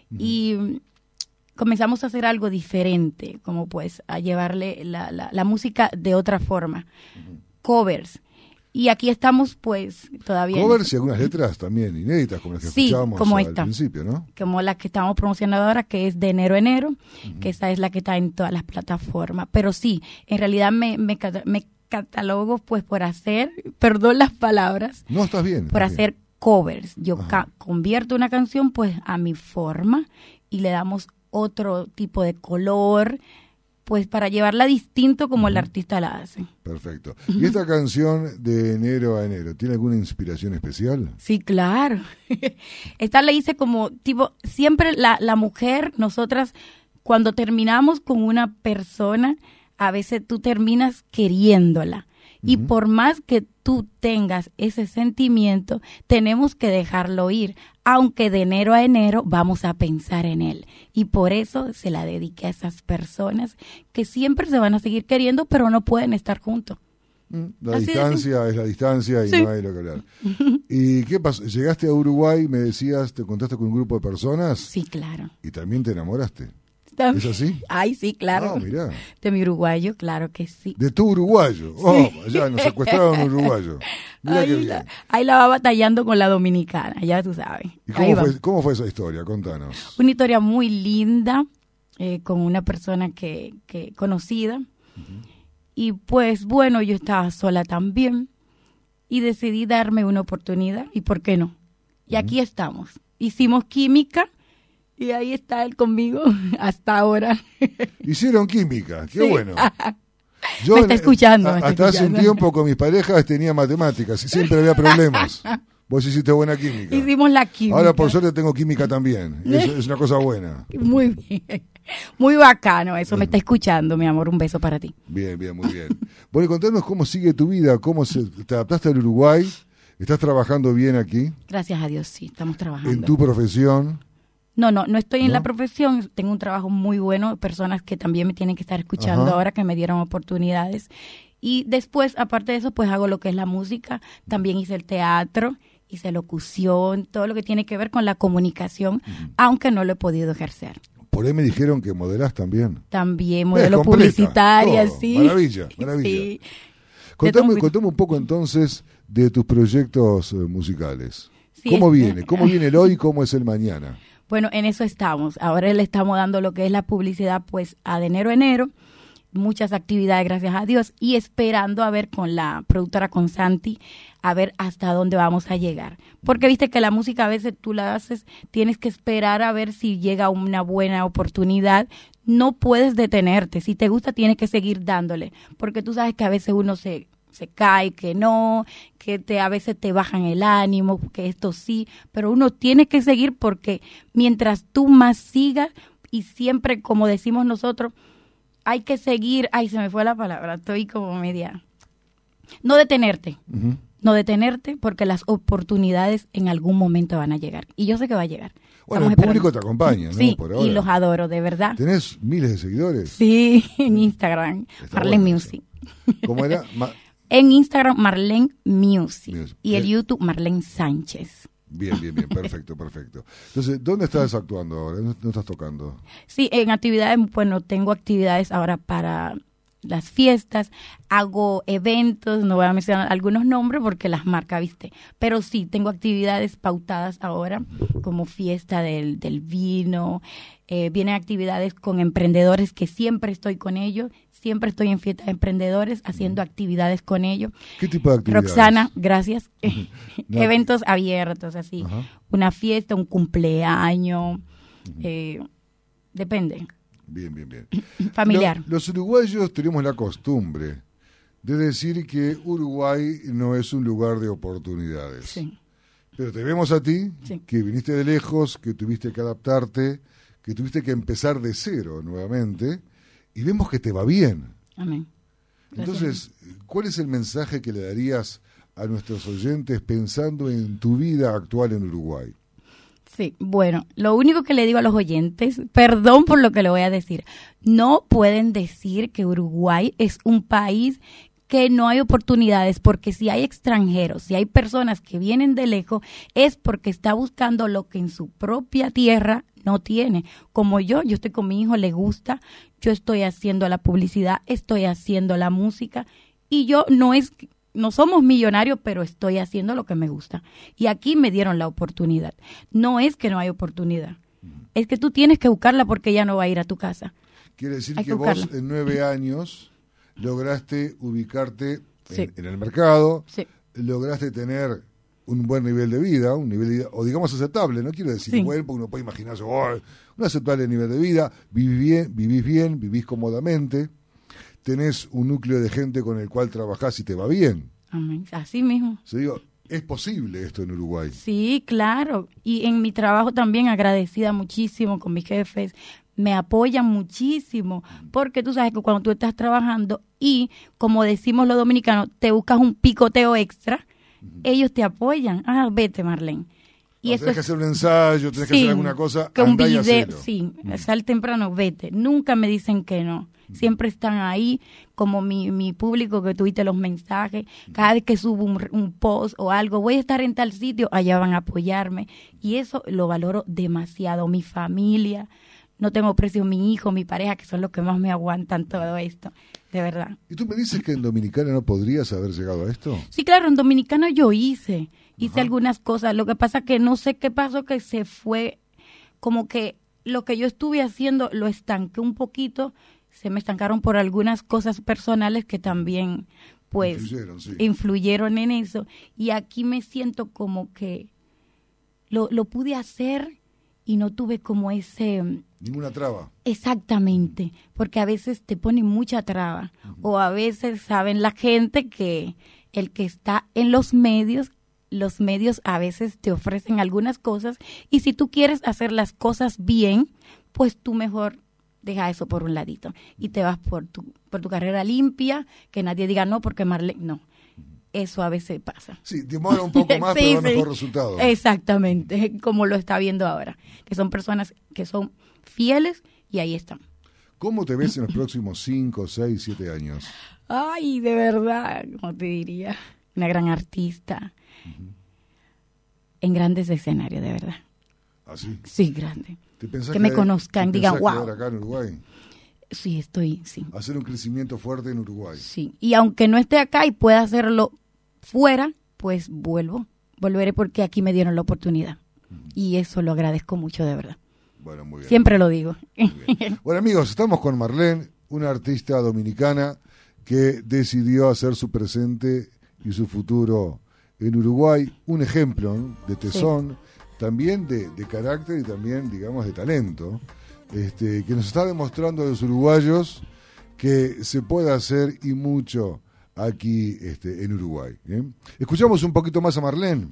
y comenzamos a hacer algo diferente, como pues a llevarle la música de otra forma, covers. Y aquí estamos pues todavía. Covers y algunas letras también inéditas, como las que escuchábamos como al esta, principio, ¿no? como la que estamos promocionando ahora, que es de enero a enero, que esa es la que está en todas las plataformas. Pero sí, en realidad me catalogo pues por hacer, perdón las palabras, No, estás bien. por hacer covers. Yo convierto una canción pues a mi forma y le damos otro tipo de color, pues para llevarla distinto como el artista la hace. Perfecto. ¿Y esta canción de enero a enero, tiene alguna inspiración especial? Sí, claro. Esta le hice como, tipo, siempre la mujer, nosotras, cuando terminamos con una persona, a veces tú terminas queriéndola. Y por más que tú tengas ese sentimiento, tenemos que dejarlo ir, aunque de enero a enero vamos a pensar en él. Y por eso se la dediqué a esas personas que siempre se van a seguir queriendo, pero no pueden estar juntos. La Así distancia es la distancia y Sí. no hay lo que hablar. ¿Y qué pasó? Llegaste a Uruguay, me decías, te contaste con un grupo de personas Sí, claro. y también te enamoraste. ¿Es así? Ay, sí, claro. Ah, mirá. De mi uruguayo, claro que sí. De tu uruguayo. Oh, allá nos secuestraron un uruguayo. Mirá qué bien. Ahí la va batallando con la dominicana, ya tú sabes. ¿Y Ahí va. cómo fue esa historia? Contanos. Una historia muy linda, con una persona que conocida. Y pues bueno, yo estaba sola también y decidí darme una oportunidad. ¿Y por qué no? Y aquí estamos. Hicimos química y ahí está él conmigo hasta ahora. Hicieron química, qué Sí. bueno. Me está escuchando, me está hasta hace un escuchando. tiempo con mis parejas tenía matemáticas y siempre había problemas. Vos hiciste buena química. Hicimos la química. Ahora por suerte tengo química también. Y eso es una cosa buena. Muy bien. Muy bacano eso. Me está escuchando, mi amor. Un beso para ti. Bien, muy bien. Bueno, y contanos cómo sigue tu vida, te adaptaste al Uruguay, estás trabajando bien aquí, Gracias a Dios, sí. Estamos trabajando. en tu profesión. No estoy en ¿No? la profesión, tengo un trabajo muy bueno, personas que también me tienen que estar escuchando Ajá. ahora, que me dieron oportunidades. Y después, aparte de eso, pues hago lo que es la música, también hice el teatro, hice locución, todo lo que tiene que ver con la comunicación, aunque no lo he podido ejercer. Por ahí me dijeron que modelás también. También modelo completa, publicitaria, todo. sí. Maravilla. Sí. Contame De todo un poco entonces de tus proyectos musicales. Sí, ¿Cómo es- viene? ¿Cómo viene el hoy y cómo es el mañana? Bueno, en eso estamos. Ahora le estamos dando lo que es la publicidad, pues, a de enero a enero. Muchas actividades, gracias a Dios. Y esperando a ver con la productora, con Santi, a ver hasta dónde vamos a llegar. Porque viste que la música a veces tú la haces, tienes que esperar a ver si llega una buena oportunidad. No puedes detenerte. Si te gusta, tienes que seguir dándole. Porque tú sabes que a veces uno se cae, que no, a veces te bajan el ánimo, que esto sí, pero uno tiene que seguir porque mientras tú más sigas y siempre, como decimos nosotros, hay que seguir, ay, se me fue la palabra, estoy como media, no detenerte, Ujú. no detenerte porque las oportunidades en algún momento van a llegar y yo sé que va a llegar. Bueno, Estamos el público esperando. te acompaña, ¿no? Sí, Por ahora. y los adoro, de verdad. ¿Tenés miles de seguidores? Sí, en Instagram, Está Marlene bueno Music. ¿Cómo era? En Instagram, Marlene Music. Music. Y el YouTube, Marlene Sánchez. Bien, perfecto. Entonces, ¿dónde estás actuando ahora? ¿Dónde estás tocando? Sí, en actividades, bueno, tengo actividades ahora para las fiestas, hago eventos, no voy a mencionar algunos nombres porque las marca, ¿viste? Pero sí, tengo actividades pautadas ahora, como fiesta del vino, vienen actividades con emprendedores que siempre estoy con ellos, siempre estoy en fiestas de emprendedores haciendo actividades con ellos. ¿Qué tipo de actividades? Roxana, gracias. No. Eventos abiertos, así. Ajá. Una fiesta, un cumpleaños, depende. Bien. Familiar. Los uruguayos tenemos la costumbre de decir que Uruguay no es un lugar de oportunidades. Sí. Pero te vemos a ti, Sí. que viniste de lejos, que tuviste que adaptarte, que tuviste que empezar de cero nuevamente, y vemos que te va bien. Amén. Gracias. Entonces, ¿cuál es el mensaje que le darías a nuestros oyentes pensando en tu vida actual en Uruguay? Sí, bueno, lo único que le digo a los oyentes, perdón por lo que le voy a decir, no pueden decir que Uruguay es un país que no hay oportunidades, porque si hay extranjeros, si hay personas que vienen de lejos, es porque está buscando lo que en su propia tierra no tiene. Como yo estoy con mi hijo, le gusta, yo estoy haciendo la publicidad, estoy haciendo la música, y yo no somos millonarios, pero estoy haciendo lo que me gusta. Y aquí me dieron la oportunidad. No es que no hay oportunidad, es que tú tienes que buscarla porque ella no va a ir a tu casa. Quiere decir Hay que que vos buscarla. en 9 años lograste ubicarte Sí. en el mercado, Sí. lograste tener un buen nivel de vida, un nivel de vida, o digamos aceptable, no quiero decir Sí. bueno, porque uno puede imaginarse, un aceptable nivel de vida, vivís bien, vivís cómodamente, tenés un núcleo de gente con el cual trabajás y te va bien. Amén. Así mismo. O sea, digo, es posible esto en Uruguay. Sí, claro. Y en mi trabajo también agradecida muchísimo con mis jefes. Me apoyan muchísimo. Porque tú sabes que cuando tú estás trabajando y, como decimos los dominicanos, te buscas un picoteo extra, ellos te apoyan. Ah, vete, Marlene. Y No, eso tenés que hacer un ensayo, tenés que hacer alguna cosa, que un andá y video, hacelo. sí, sal temprano, vete. Nunca me dicen que no. Siempre están ahí, como mi público que tuviste los mensajes. Cada vez que subo un post o algo, voy a estar en tal sitio, allá van a apoyarme. Y eso lo valoro demasiado. Mi familia, no tengo precio mi hijo, mi pareja, que son los que más me aguantan todo esto. De verdad. ¿Y tú me dices que en Dominicana no podrías haber llegado a esto? Sí, claro, en Dominicana yo hice algunas cosas. Lo que pasa que no sé qué pasó, que se fue, como que lo que yo estuve haciendo lo estanqué un poquito, se me estancaron por algunas cosas personales que también, pues, influyeron en eso. Y aquí me siento como que lo pude hacer y no tuve como ese... Ninguna traba. Exactamente, porque a veces te ponen mucha traba, o a veces saben la gente que el que está en los medios a veces te ofrecen algunas cosas, y si tú quieres hacer las cosas bien, pues tú mejor deja eso por un ladito y te vas por tu carrera limpia, que nadie diga no, porque Marlene, no. Eso a veces pasa. Sí, demora un poco más, pero da mejor resultado. Exactamente, como lo está viendo ahora, que son personas que son fieles y ahí están. ¿Cómo te ves en los próximos 5, 6, 7 años? Ay, de verdad, como te diría, una gran artista, en grandes escenarios, de verdad. ¿Ah, sí? Sí, grande. ¿Te pensás Que me conozcan, digan, wow. quedar acá en Uruguay? Sí, sí. Hacer un crecimiento fuerte en Uruguay. Sí, y aunque no esté acá y pueda hacerlo fuera, pues volveré porque aquí me dieron la oportunidad. Y eso lo agradezco mucho, de verdad. Bueno, muy bien. Siempre lo digo. Bueno, amigos, estamos con Marlene, una artista dominicana que decidió hacer su presente y su futuro en Uruguay. Un ejemplo, ¿no?, de tesón, también de carácter y también, digamos, de talento, que nos está demostrando a los uruguayos que se puede hacer y mucho aquí en Uruguay. Escuchamos un poquito más a Marlene.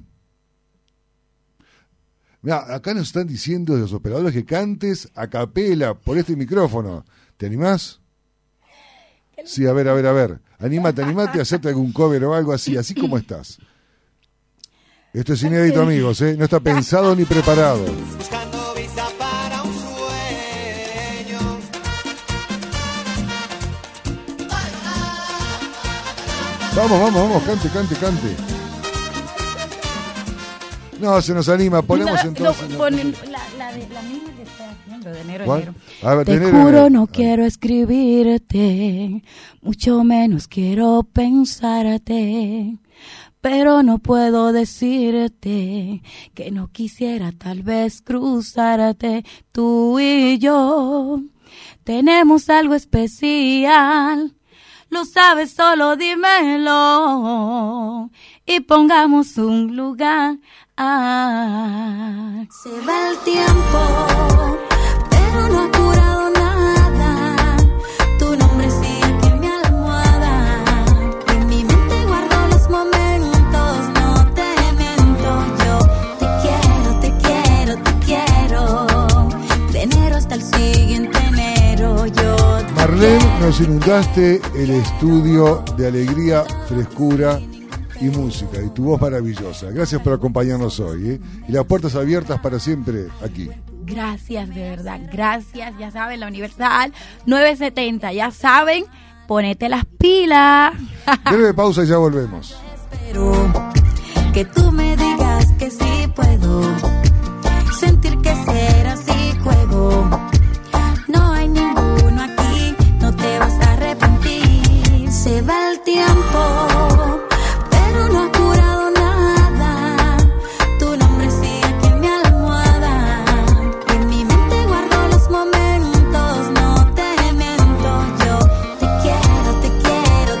Mirá, acá nos están diciendo los operadores que cantes a capela por este micrófono. ¿Te animás? Sí, a ver. Anímate a hacerte algún cover o algo así como estás. Esto es inédito, amigos, no está pensado ni preparado. Buscando visa para un sueño. Vamos, cante. No, se nos anima, ponemos entonces. La misma que estoy haciendo, de enero a ¿Cuál? enero. A ver, de Te enero a juro enero. no quiero escribirte, mucho menos quiero pensarte, pero no puedo decirte que no quisiera tal vez cruzarte. Tú y yo tenemos algo especial. Lo sabes, solo dímelo y pongamos un lugar. Se va el tiempo, pero no ha curado nada. Tu nombre sigue aquí en mi almohada. En mi mente guardo los momentos, no te miento. Yo te quiero. De enero hasta el siguiente enero, yo te Marlene, nos inundaste el estudio de alegría, frescura y música, y tu voz maravillosa. Gracias por acompañarnos hoy, ¿eh? Y las puertas abiertas para siempre aquí. Gracias, de verdad, gracias. Ya saben, la Universal 970, ya saben, ponete las pilas. Breve pausa y ya volvemos. espero que tú me digas que sí puedo sentir que será así juego. No hay ninguno aquí, no te vas a arrepentir. Se va el tiempo, pero no ha curado nada. Tu nombre sigue aquí en mi almohada. En mi mente guardo los momentos, no te miento. Yo te quiero.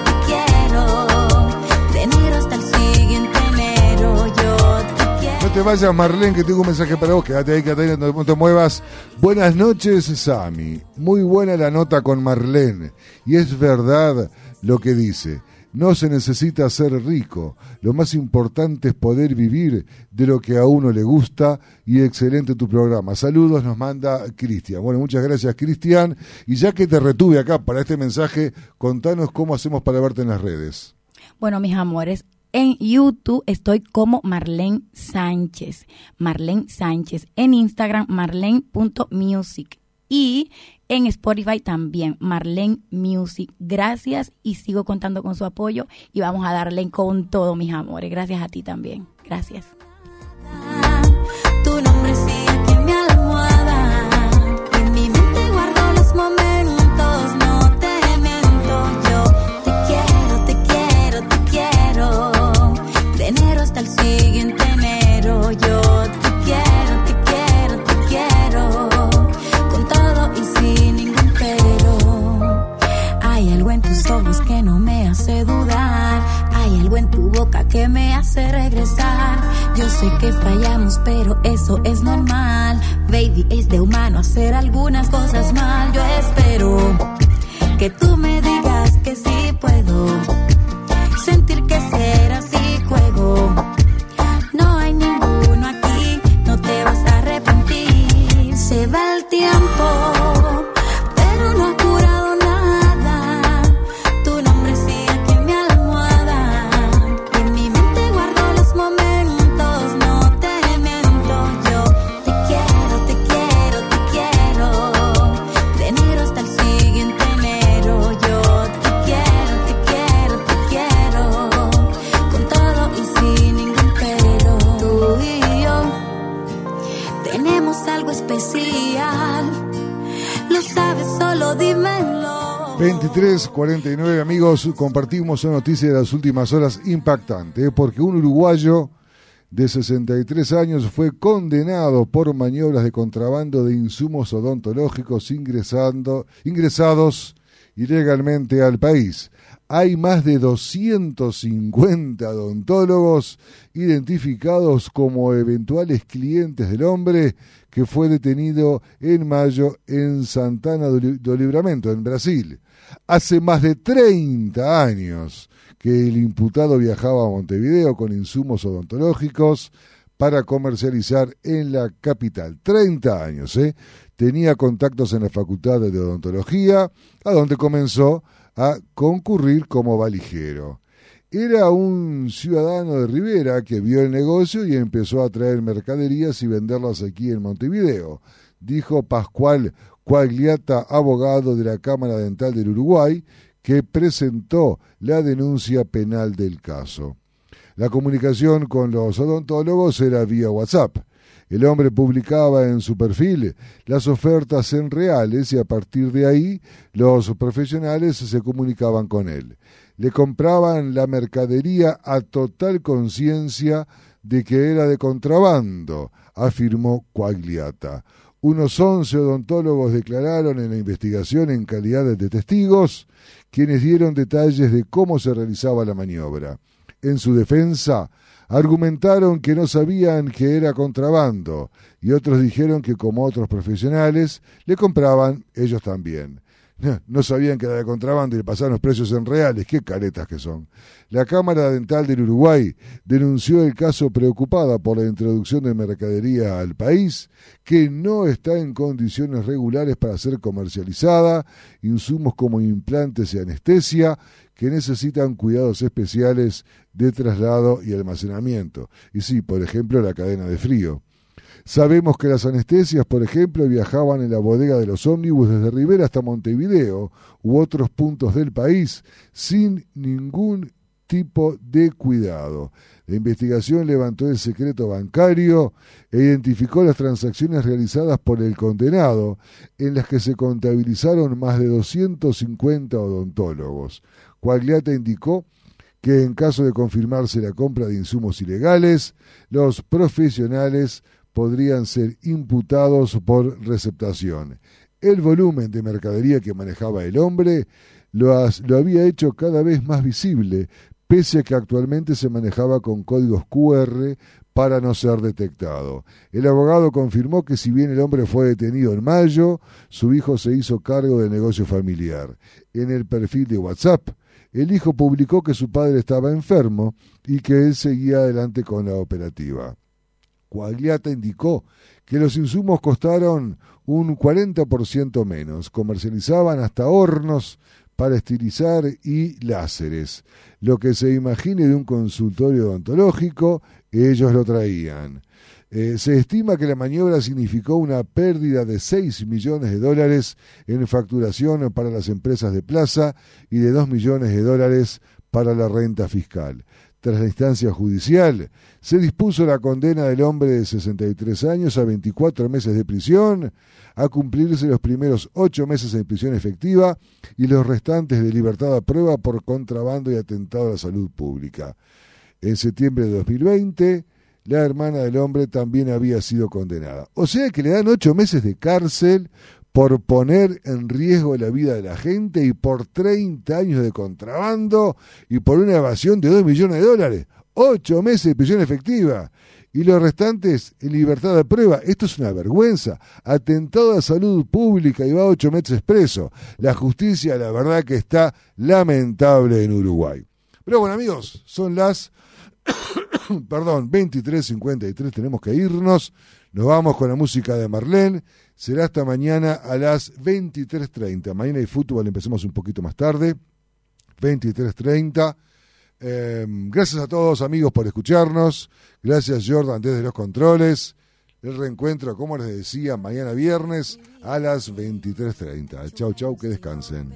De enero hasta el siguiente enero, yo te quiero. No te vayas, Marlene, que tengo un mensaje para vos. Quédate ahí, no te muevas. Buenas noches, Sami. Muy buena la nota con Marlene. Y es verdad lo que dice. No se necesita ser rico. Lo más importante es poder vivir de lo que a uno le gusta. Y excelente tu programa. Saludos, nos manda Cristian. Bueno, muchas gracias, Cristian. Y ya que te retuve acá para este mensaje, contanos cómo hacemos para verte en las redes. Bueno, mis amores, en YouTube estoy como Marlene Sánchez. Marlene Sánchez. En Instagram, marlene.music. Y en Spotify también, Marlene Music. Gracias y sigo contando con su apoyo y vamos a darle con todo, mis amores. Gracias a ti también. Gracias. Tu nombre sigue aquí en mi almohada. En mi mente guardo los momentos, no te miento. Yo te quiero. De enero hasta el siguiente enero, yo te quiero. Con todo y sin ningún pero. Hay algo en tus ojos que no me hace dudar. Hay algo en tu boca que me hace regresar. Yo sé que fallamos, pero eso es normal. Baby, es de humano hacer algunas cosas mal. Yo espero que tú me digas que sí puedo sentir que será así juego. No hay ninguno aquí, no te vas a arrepentir. Se va el tiempo, pero no ha curado nada. Tu nombre sigue aquí en mi almohada. En mi mente guardo los momentos, no te miento. Yo te quiero. De enero hasta el siguiente enero, yo te quiero. Con todo y sin ningún pero. Tú y yo tenemos algo especial. Lo sabes, solo dímelo. 23:49, amigos, compartimos una noticia de las últimas horas impactante, porque un uruguayo de 63 años fue condenado por maniobras de contrabando de insumos odontológicos ingresados ilegalmente al país. Hay más de 250 odontólogos identificados como eventuales clientes del hombre que fue detenido en mayo en Santana do Livramento, en Brasil. Hace más de 30 años que el imputado viajaba a Montevideo con insumos odontológicos para comercializar en la capital. 30 años, ¿eh? Tenía contactos en la Facultad de Odontología, a donde comenzó a concurrir como valijero. Era un ciudadano de Rivera que vio el negocio y empezó a traer mercaderías y venderlas aquí en Montevideo, dijo Pascual Quagliata, abogado de la Cámara Dental del Uruguay, que presentó la denuncia penal del caso. La comunicación con los odontólogos era vía WhatsApp. El hombre publicaba en su perfil las ofertas en reales y a partir de ahí los profesionales se comunicaban con él. Le compraban la mercadería a total conciencia de que era de contrabando, afirmó Quagliata. Unos 11 odontólogos declararon en la investigación en calidad de testigos, quienes dieron detalles de cómo se realizaba la maniobra. En su defensa, argumentaron que no sabían que era contrabando y otros dijeron que como otros profesionales le compraban ellos también. No sabían que era de contrabando y le pasaban los precios en reales. ¡Qué caretas que son! La Cámara Dental del Uruguay denunció el caso preocupada por la introducción de mercadería al país que no está en condiciones regulares para ser comercializada, insumos como implantes y anestesia que necesitan cuidados especiales de traslado y almacenamiento. Y sí, por ejemplo, la cadena de frío. Sabemos que las anestesias, por ejemplo, viajaban en la bodega de los ómnibus desde Rivera hasta Montevideo u otros puntos del país sin ningún tipo de cuidado. La investigación levantó el secreto bancario e identificó las transacciones realizadas por el condenado, en las que se contabilizaron más de 250 odontólogos. Quagliata indicó que en caso de confirmarse la compra de insumos ilegales, los profesionales podrían ser imputados por receptación. El volumen de mercadería que manejaba el hombre lo había hecho cada vez más visible, pese a que actualmente se manejaba con códigos QR para no ser detectado. El abogado confirmó que si bien el hombre fue detenido en mayo, su hijo se hizo cargo del negocio familiar. En el perfil de WhatsApp, el hijo publicó que su padre estaba enfermo y que él seguía adelante con la operativa. Quagliata indicó que los insumos costaron un 40% menos, comercializaban hasta hornos para estilizar y láseres. Lo que se imagine de un consultorio odontológico, ellos lo traían. Se estima que la maniobra significó una pérdida de $6 millones en facturación para las empresas de plaza y de $2 millones para la renta fiscal. Tras la instancia judicial, se dispuso la condena del hombre de 63 años a 24 meses de prisión, a cumplirse los primeros 8 meses en prisión efectiva y los restantes de libertad a prueba por contrabando y atentado a la salud pública. En septiembre de 2020, la hermana del hombre también había sido condenada. O sea que le dan 8 meses de cárcel por poner en riesgo la vida de la gente y por 30 años de contrabando y por una evasión de $2 millones. 8 meses de prisión efectiva y los restantes en libertad de prueba. Esto es una vergüenza. Atentado a la salud pública y va 8 meses preso. La justicia, la verdad que está lamentable en Uruguay. Pero bueno, amigos, son las 23:53, tenemos que irnos. Nos vamos con la música de Marlene. Será hasta mañana a las 23:30. Mañana hay fútbol, empecemos un poquito más tarde. 23:30. Gracias a todos, amigos, por escucharnos. Gracias, Jordan, desde los controles. El reencuentro, como les decía, mañana viernes a las 23:30. Chau, chau, que descansen.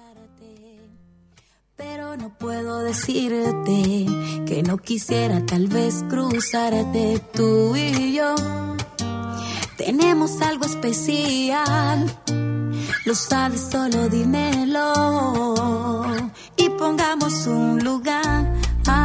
Pero no puedo decirte que no quisiera tal vez cruzarte. Tú y yo tenemos algo especial. Lo sabes, solo dímelo y pongamos un lugar.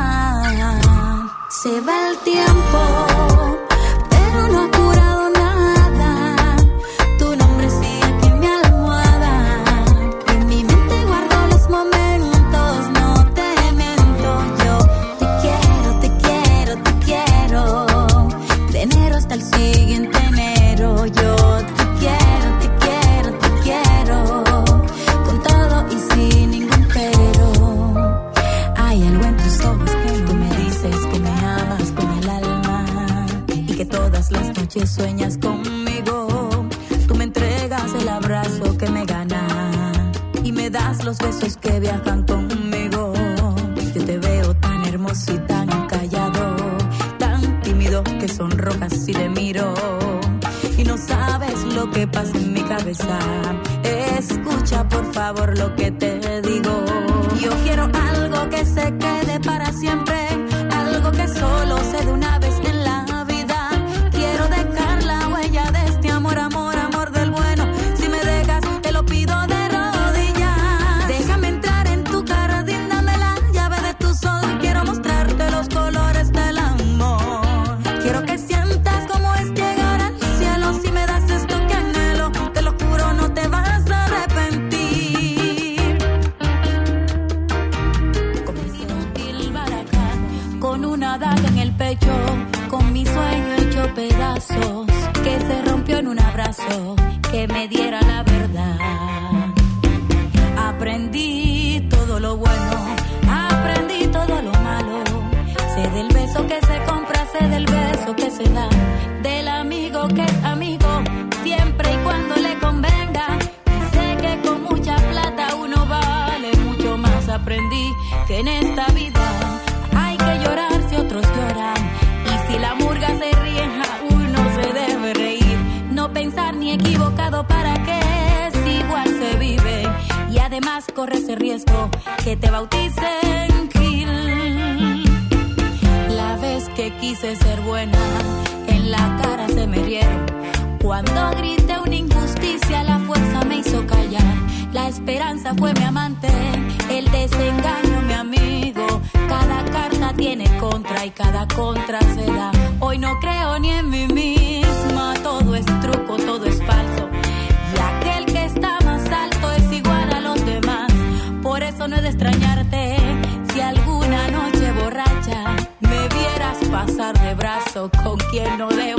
Se va el tiempo, pero no ha curado nada. Tu nombre sigue aquí en mi almohada. En mi mente guardo los momentos, no te miento. Yo te quiero, te quiero, te quiero. De enero hasta el siguiente enero. Yo te quiero, te quiero, te quiero. Con todo y sin ningún pero. Hay algo en tus ojos que tú me dices que me amas con el alma y que todas las noches sueñas conmigo. Tú me entregas el abrazo que me gana y me das los besos que viajan conmigo. Yo te veo tan hermoso y tan callado, tan tímido que sonrojas si te miro y no sabes lo que pasa en mi cabeza. Escucha por favor lo que te digo. Yo quiero algo que se quede para siempre, algo que solo se dé una vez en la vida. Quiero dejar la huella de este amor, amor, amor del bueno. Si me dejas, te lo pido de rodillas. Déjame entrar en tu jardín, dame la llave de tu sol. Quiero mostrarte los colores del amor. Quiero que sientas cómo es llegar al cielo. Si me das esto que anhelo, te lo juro, no te vas a arrepentir. Con una daga en el pecho, con mi sueño hecho pedazos, que se rompió en un abrazo, que me diera la verdad. Aprendí todo lo bueno, aprendí todo lo malo. Sé del beso que se compra, sé del beso que se da, del amigo que es amigo, siempre y cuando le convenga. Y sé que con mucha plata uno vale mucho más. Aprendí que en esta vida hay que llorar si otros lloran, y si la murga se ríe, uno se debe reír. No pensar ni equivocado, para que si igual se vive, y además corre ese riesgo que te bauticen Gil. La vez que quise ser buena, en la cara se me rieron. Cuando grité una injusticia, la fuerza me hizo callar. La esperanza fue mi amante, el desengaño mi amigo. Cada carta tiene contra y cada contra se da. Hoy no creo ni en mí misma, todo es truco, todo es falso. Y aquel que está más alto es igual a los demás. Por eso no es de extrañarte si alguna noche borracha me vieras pasar de brazo con quien no debo